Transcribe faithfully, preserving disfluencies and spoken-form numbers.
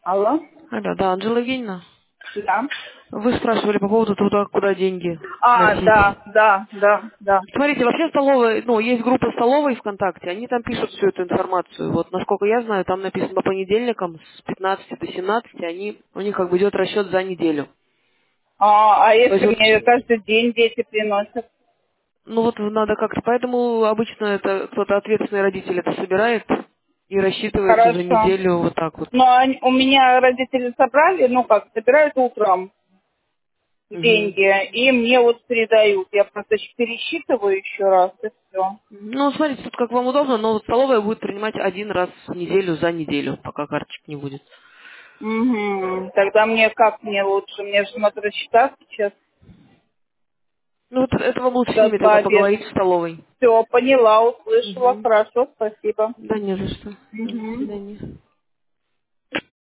Алло? Алло, да, Анжела Евгеньевна. Да. Вы спрашивали по поводу туда, куда деньги А, носить. да, да, да, да. Смотрите, вообще столовая, ну, есть группа столовой ВКонтакте, они там пишут всю эту информацию. Вот, насколько я знаю, там написано по понедельникам с пятнадцати до семнадцати, они, у них как бы идет расчет за неделю. А, а То есть, если вот, мне каждый день дети приносят? ну вот надо как-то, поэтому обычно это кто-то ответственный родитель это собирает и рассчитывается за Хорошо. неделю вот так вот. Но они- у меня родители собрали, ну как, собирают утром Мгм. деньги, и мне вот передают. Я просто щ- пересчитываю еще раз, и все. Ну, смотрите, тут как вам удобно, но вот столовая будет принимать один раз в неделю за неделю, пока карточек не будет. Угу. Тогда мне как мне лучше? Мне же надо рассчитаться сейчас Ну, вот это вам лучше с за ними два тогда обеда. поговорить в столовой. Все, поняла, услышала. Угу. Хорошо, спасибо. Да не за что. Да, до Угу. свидания.